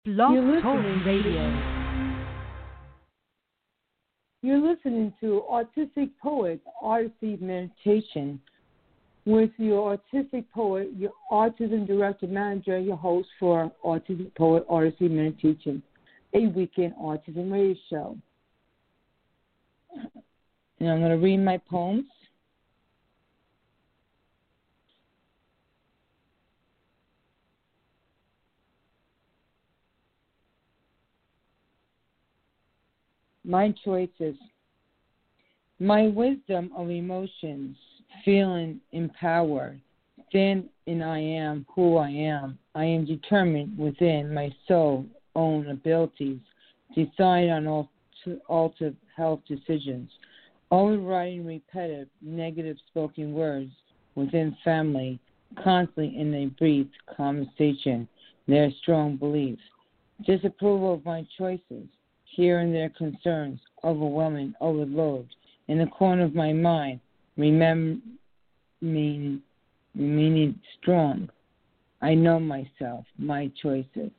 Blog You're Talk listening Radio. you're listening to Autistic Poet Odyssey Meditation with your autistic poet, your autism director manager, your host for Autistic Poet Odyssey Meditation, a weekend autism radio show. And I'm going to read my poems. My choices. My wisdom of emotions, feeling empowered, stand in I am who I am. I am determined within my soul own abilities, decide on altered health decisions, overriding repetitive negative spoken words within family, constantly in a brief conversation, their strong beliefs, disapproval of my choices, hearing their concerns, overwhelming overload, in the corner of my mind, remaining strong. I know myself, my choices.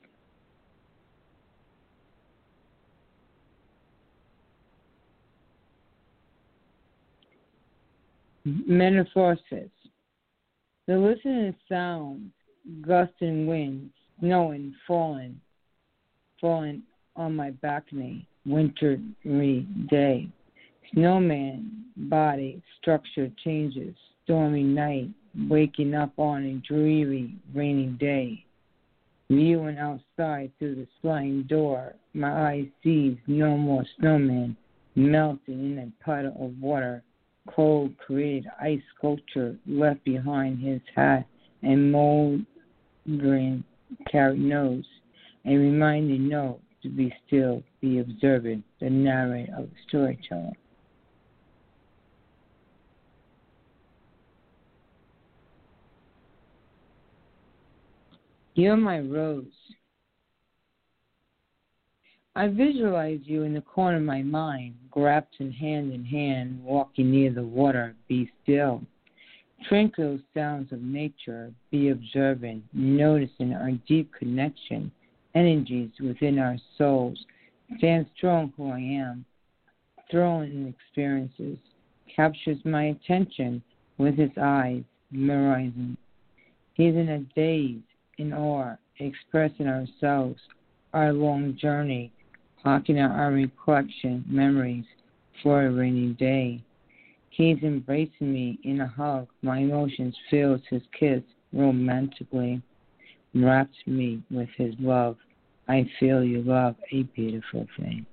Metamorphosis. The listening sounds, gusting winds, snowing, falling on my balcony, wintry day. Snowman body structure changes, stormy night, waking up on a dreary, rainy day. Viewing outside through the sliding door, my eye sees no more snowman melting in a puddle of water. Cold created ice sculpture left behind his hat and moldering carrot nose. A reminding note to be still, be observant, the narrator of the storyteller. You're my rose. I visualize you in the corner of my mind, grasped in hand, walking near the water. Be still. Tranquil sounds of nature. Be observant, noticing our deep connection, energies within our souls. Stand strong who I am. Thrown in experiences. Captures my attention with his eyes, memorizing. He's in a daze, in awe, expressing ourselves, our long journey, hawking out our recollection, memories for a rainy day. He's embracing me in a hug, my emotions fills his kiss romantically, wraps me with his love. I feel your love, a beautiful thing.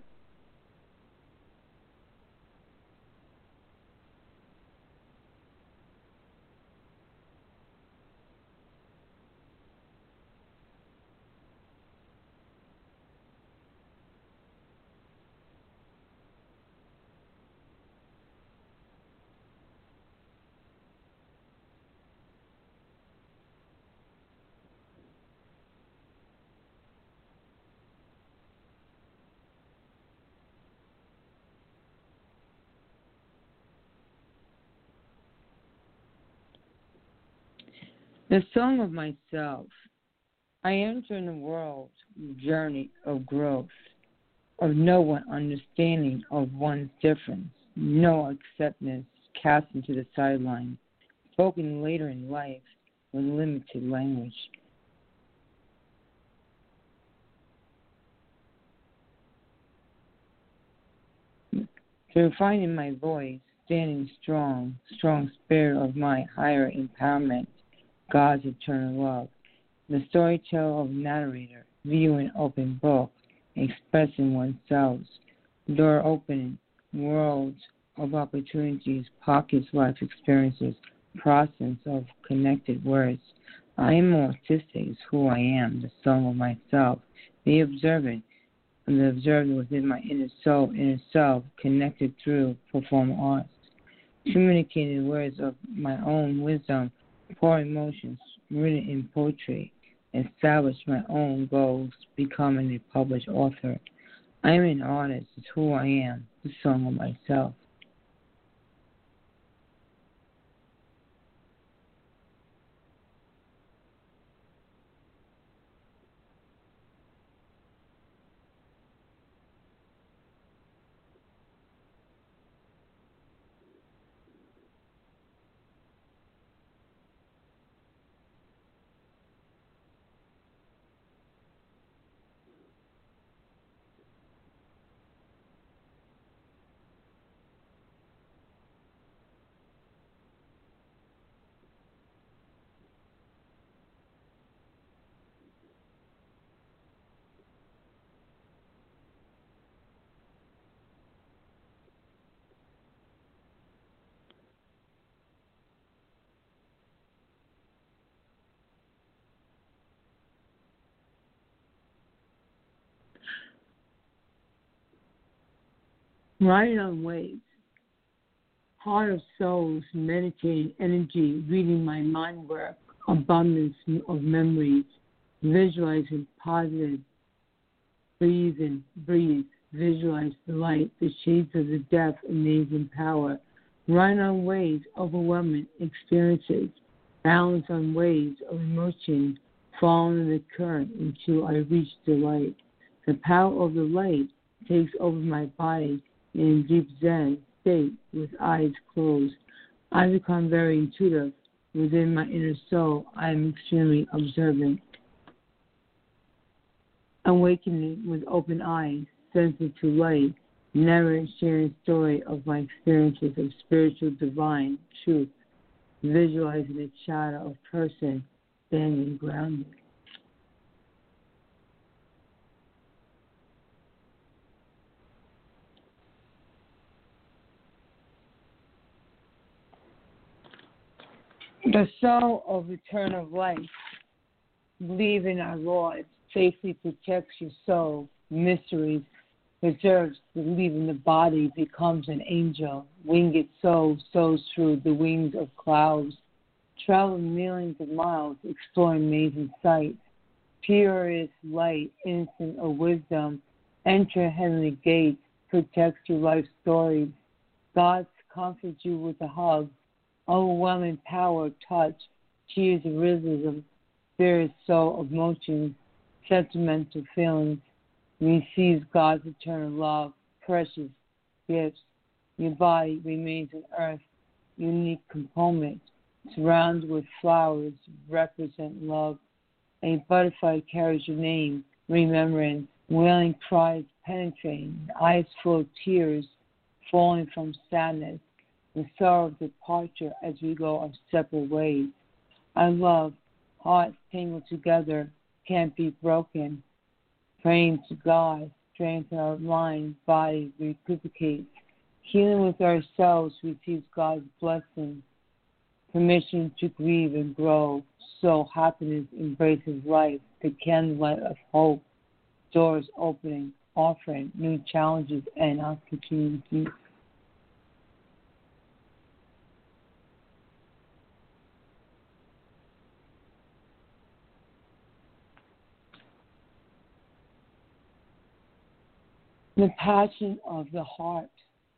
The song of myself. I enter in the world journey of growth, of no one understanding of one's difference, no acceptance cast into the sideline, spoken later in life with limited language. Through finding my voice, standing strong spirit of my higher empowerment, God's eternal love. The storyteller of narrator, viewing open book, expressing oneself, door opening, worlds of opportunities, pockets, life experiences, process of connected words. I am autistic is who I am, the song of myself. Be observant, and the observer within my inner self, connected through performing arts. Communicating words of my own wisdom, pour emotions, written in poetry, establish my own goals, becoming a published author. I am an artist, it's who I am, the song of myself. Riding on waves. Heart of souls, meditating energy, reading my mind work, abundance of memories, visualizing positive, breathe, visualize the light, the shades of the depth, amazing power. Riding on waves, overwhelming experiences, balance on waves of emotion, following the current until I reach the light. The power of the light takes over my body in deep Zen state with eyes closed. I become very intuitive. Within my inner soul, I am extremely observant. Awakening with open eyes, sensitive to light, never sharing story of my experiences of spiritual divine truth, visualizing the shadow of person standing grounded. The soul of eternal life, believe in our Lord, safely protects your soul, mysteries, preserves the leaving the body, becomes an angel, winged soul soars through the wings of clouds, travel millions of miles, exploring amazing sights, purest light, innocent of wisdom, enter heavenly gates, protects your life stories, God comforts you with a hug, overwhelming power, touch, tears of rhythm, spirit, soul, emotions, sentimental feelings, receives God's eternal love, precious gifts. Your body remains an earth, unique component, surrounded with flowers, represent love. A butterfly carries your name, remembering, wailing cries penetrating, eyes full of tears, falling from sadness, the sorrow of departure as we go our separate ways. Our love, hearts tangled together, can't be broken. Praying to God, strengthen our mind, body, recuperates. Healing with ourselves receives God's blessing. Permission to grieve and grow. So happiness embraces life, the candlelight of hope. Doors opening, offering new challenges and opportunities. The passion of the heart.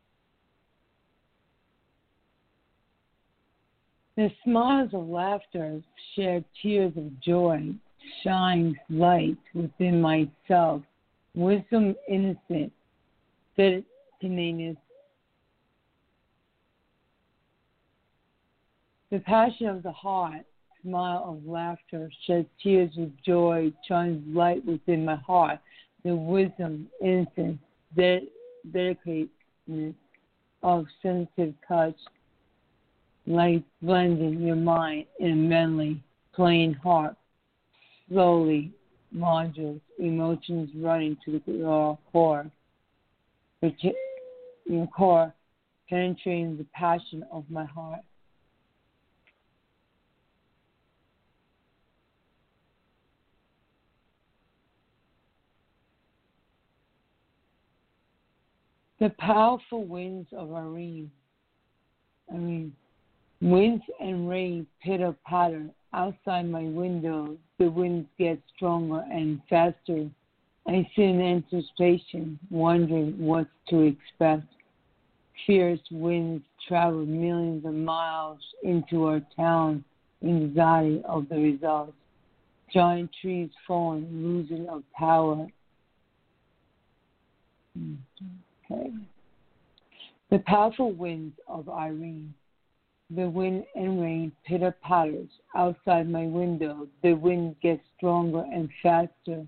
The smiles of laughter, shed tears of joy, shines light within myself. Wisdom innocent, steadiness. The passion of the heart, smile of laughter, shed tears of joy, shines light within my heart. The wisdom, innocence, dedicatedness of sensitive touch, light blending your mind in a mentally playing heart, slowly modules, emotions running to the core, your core, penetrating the passion of my heart. The powerful winds of Irene. Winds and rain pitter-patter outside my window. The winds get stronger and faster. I sit in anticipation, wondering what to expect. Fierce winds travel millions of miles into our town, anxiety of the results. Giant trees falling, losing of power. Okay. The powerful winds of Irene. The wind and rain pitter-patters outside my window. The wind gets stronger and faster.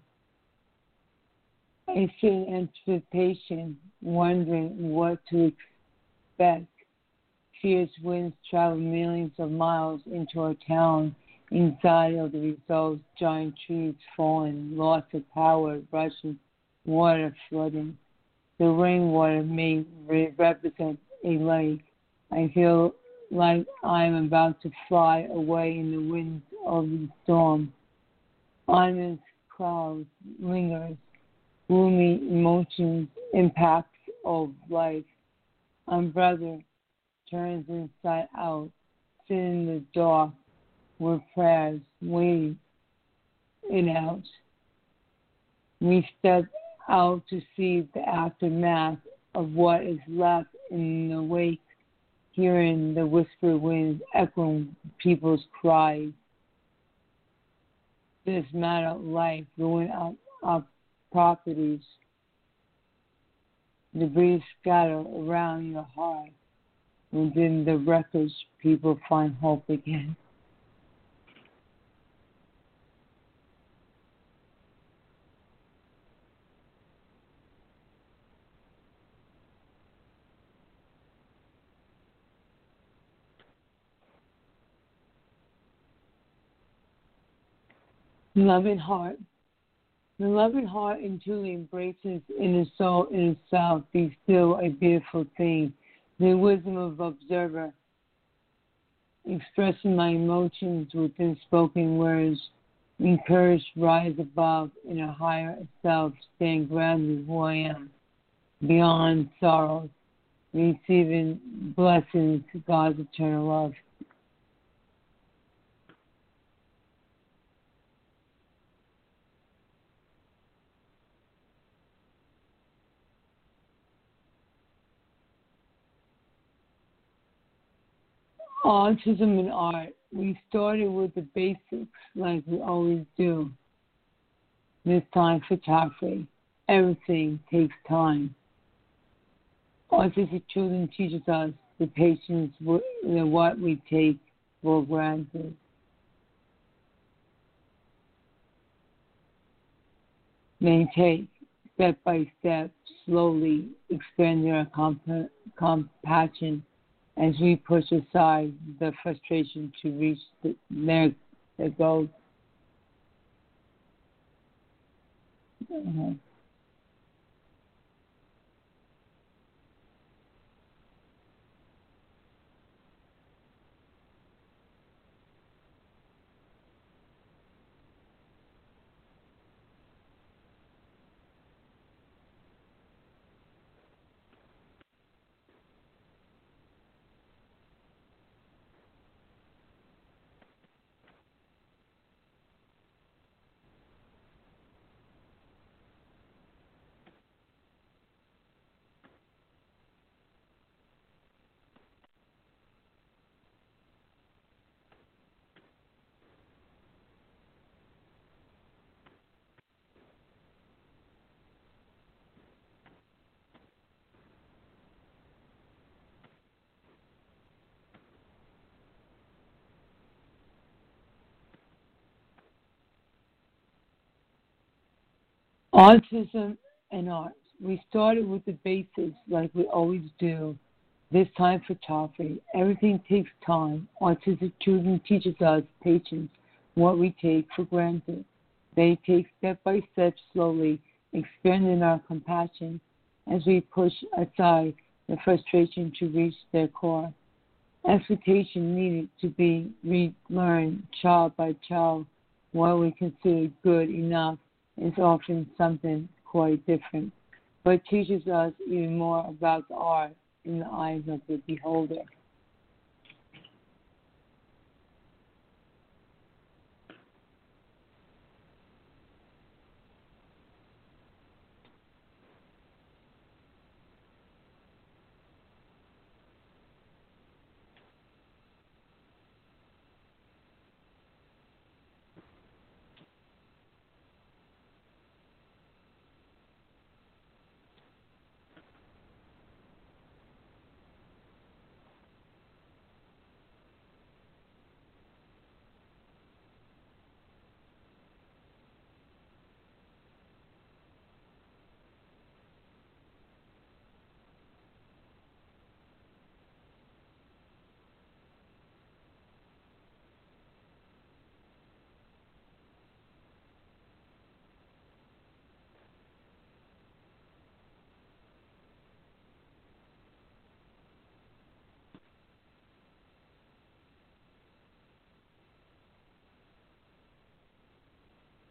I sit in anticipation, wondering what to expect. Fierce winds travel millions of miles into our town. Anxiety of the results, giant trees falling, loss of power, rushing water flooding. The rainwater may represent a lake. I feel like I am about to fly away in the winds of the storm. Ominous clouds lingers, gloomy emotions impacts of life. My brother turns inside out, sitting in the dark with prayers waiting it out. We step out to see the aftermath of what is left in the wake, hearing the whisper winds echoing people's cries. This matter of life ruin our properties. Debris scatter around your heart. Within the wreckage, people find hope again. Loving heart. The loving heart and truly embraces in the soul in itself be still a beautiful thing. The wisdom of observer, expressing my emotions within spoken words, encouraged rise above in a higher self, stand grounded who I am, beyond sorrows, receiving blessings, God's eternal love. Autism and art. We started with the basics like we always do. This time photography. Everything takes time. Autistic children teaches us the patience in what we take for granted. Maintain step by step, slowly expanding our compassion as we push aside the frustration to reach their goals. Uh-huh. Autism and art. We started with the basics like we always do. This time photography. Everything takes time. Autistic children teaches us patience, what we take for granted. They take step by step slowly, expanding our compassion as we push aside the frustration to reach their core. Expectation needed to be relearned child by child. What we consider good enough is often something quite different, but teaches us even more about the art in the eyes of the beholder.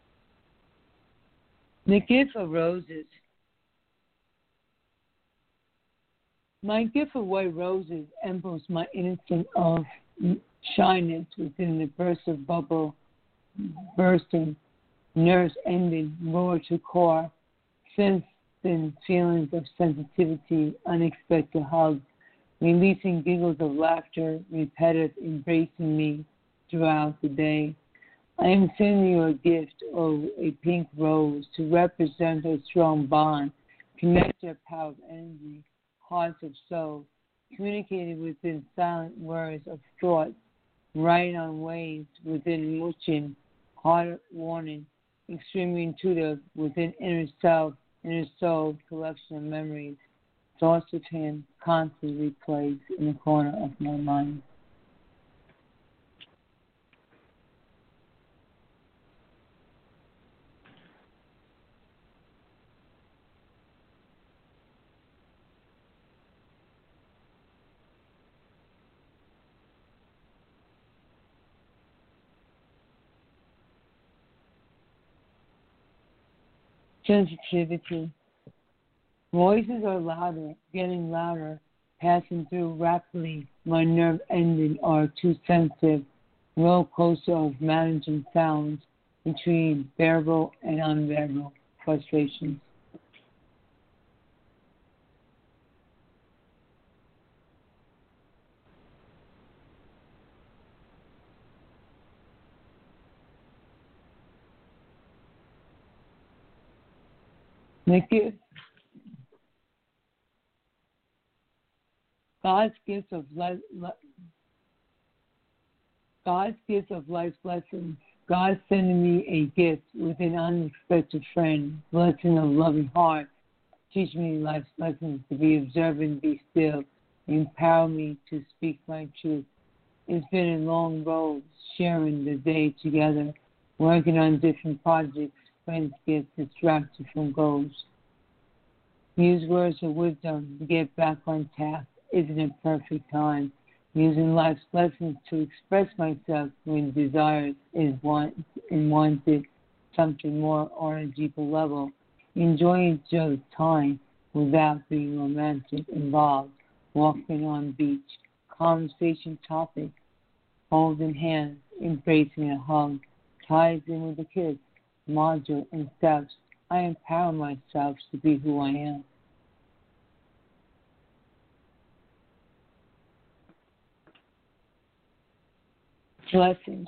The gift of roses. My gift of white roses emblems my innocence of shyness within the burst of bubble bursting, nerves ending, roar to core, sensing feelings of sensitivity, unexpected hugs, releasing giggles of laughter, repetitive embracing me throughout the day. I am sending you a gift of a pink rose to represent a strong bond, connect your power of energy, hearts of soul, communicated within silent words of thought, writing on waves within motion, heart warning, extremely intuitive within inner self, inner soul, collection of memories, thoughts of him constantly plays in the corner of my mind. Sensitivity. Voices are louder, getting louder, passing through rapidly. My nerve endings are too sensitive. Roller coaster of managing sounds between bearable and unbearable frustrations. Nikki, God's gift of life, God's gift of life's blessings. God sending me a gift with an unexpected friend, blessing of loving heart, teach me life's lessons to be observant, be still, empower me to speak my truth. It's been a long road, sharing the day together, working on different projects. Friends get distracted from goals. Use words of wisdom to get back on task. Isn't a perfect time. Using life's lessons to express myself when desires is wanted something more on a deeper level. Enjoying each other's time without being romantic involved. Walking on beach. Conversation topic. Holding hands. Embracing a hug. Ties in with a kiss. Module and steps. I empower myself to be who I am. Blessings.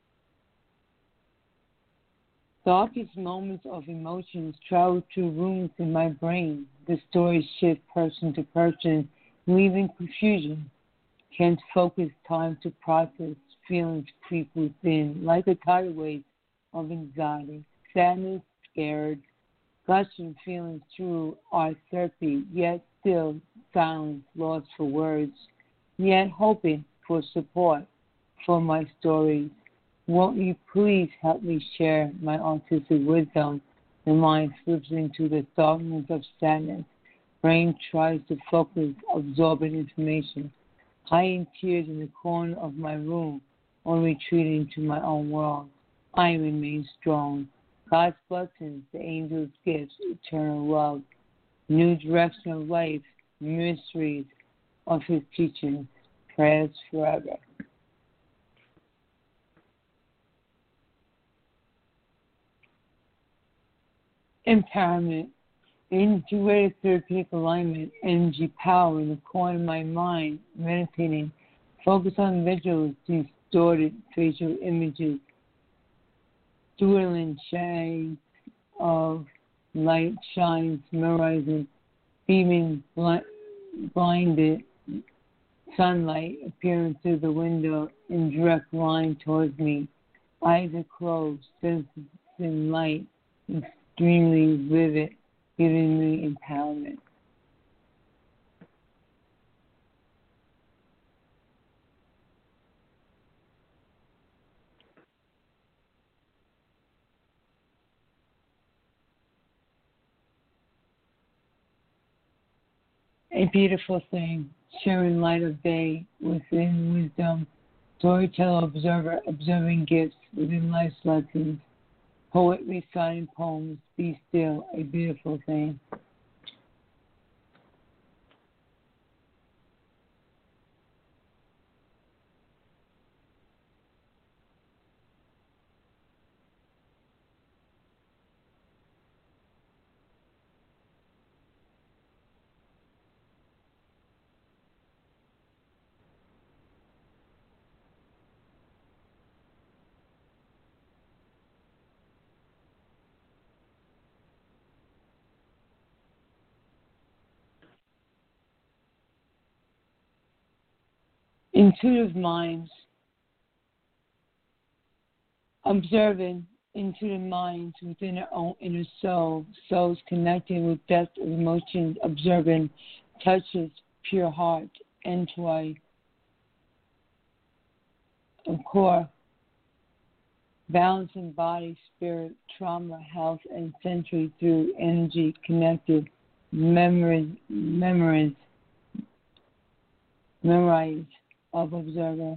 Darkest moments of emotions travel through rooms in my brain. The stories shift person to person, leaving confusion. Can't focus time to process. Feelings creep within like a tidal wave of anxiety. Sadness, scared, gushing feelings through our therapy, yet still silence, lost for words, yet hoping for support for my stories. Won't you please help me share my autistic wisdom? The mind slips into the darkness of sadness. Brain tries to focus, absorbing information. Hiding tears in the corner of my room or retreating to my own world. I remain strong. God's blessings, the angels' gifts, eternal love, new direction of life, mysteries of his teachings, prayers forever. Empowerment, integrated therapeutic alignment, energy power in the corner of my mind, meditating, focus on visuals, distorted facial images, swirling shades of light shines, memorizing, beaming, blinded sunlight appearing through the window in direct line towards me. Eyes are closed, sensing light, extremely vivid, giving me empowerment. A beautiful thing, sharing light of day within wisdom, storyteller observer observing gifts within life's lessons, poet reciting poems, be still, a beautiful thing. Intuitive minds, observing intuitive minds within their own inner soul, souls connected with depth of emotions, observing touches pure heart, entry, of core, balancing body, spirit, trauma, health, and sensory through energy connected, memories of observer.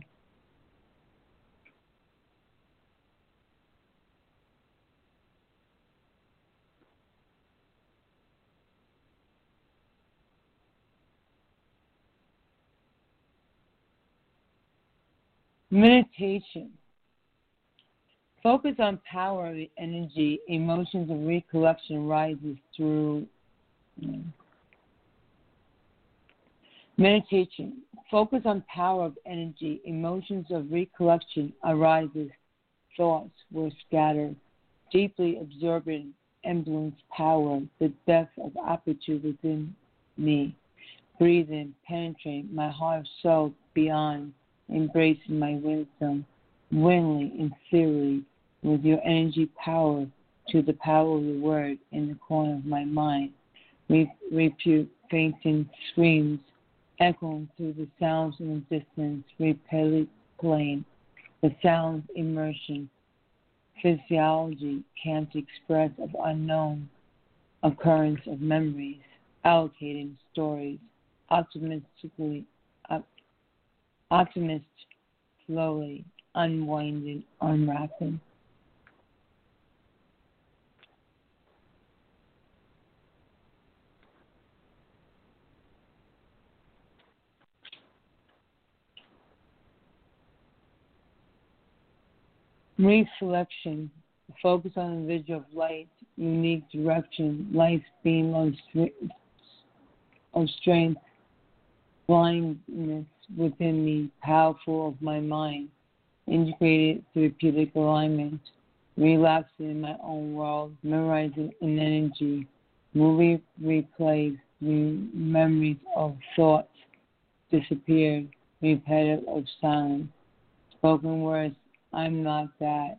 Meditation. Focus on power of the energy, emotions of recollection rises through meditation. Focus on power of energy, emotions of recollection arises, thoughts were scattered, deeply absorbing emblems power, the depth of aperture within me, breathing, penetrating my heart soul beyond, embracing my wisdom, willingly and sincerely, with your energy power to the power of the word in the corner of my mind. Repute fainting screams, echoing through the sounds in the distance, repelling plain, the sounds immersion, physiology can't express of unknown occurrence of memories, allocating stories, optimist slowly, unwinding, unwrapping. Reflection. Focus on the vision of light, unique direction, life's beam of strength, blindness within me, powerful of my mind, integrated therapeutic alignment, relapsing in my own world, memorizing in energy, movie replays, memories of thoughts disappeared, repetitive of silence, spoken words, I'm not that.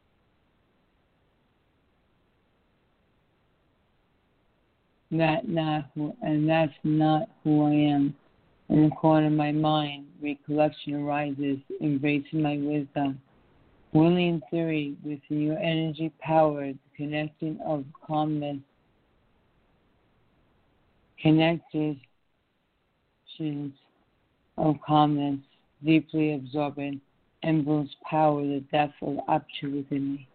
That's not who I am. In the corner of my mind, recollection arises, embracing my wisdom. Willing in theory, within your energy power, the connecting of calmness, connections of calmness, deeply absorbing, emblems power, the depth of aperture within me.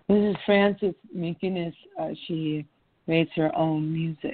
This is Frances McInnes. She creates her own music.